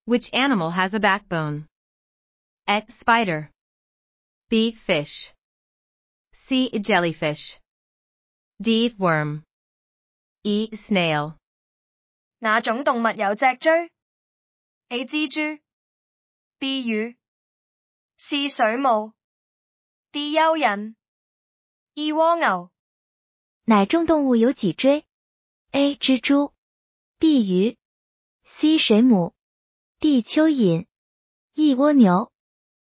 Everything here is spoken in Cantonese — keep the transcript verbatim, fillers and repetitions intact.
Which animal has a backbone? A. Spider. B. Fish. C. Jellyfish. D. Worm. E. Snail. 哪種動物有脊椎 ？A. 蜘蛛 B. 魚 C. 水母 D. 蚯蚓 E. 蝸牛。 哪种動物有脊椎 ？A. 蜘蛛 B. 魚 C. 水母 D. 蚯蚓 E. 蝸牛。